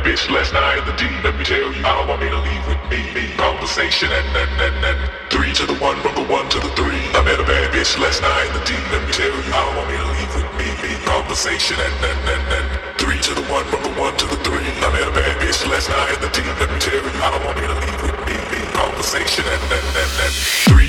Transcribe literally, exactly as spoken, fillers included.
bitch last night at the D. Let me tell you how I made her leave with me. Conversation and and and and three to the one, from the one to the three. I met a bad bitch last night at the D. Let me tell you how I made her leave with me. Conversation and and and and three to the one, from the one to the three. I met a bad bitch last night at the D. Let me tell you how I made her leave with me. Conversation and and and and three.